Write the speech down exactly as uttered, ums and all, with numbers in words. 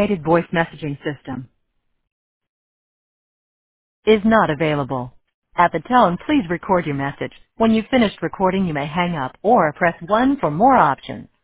automated voice messaging system is not available. At the tone, please record your message. When you've finished recording, you may hang up or press one for more options.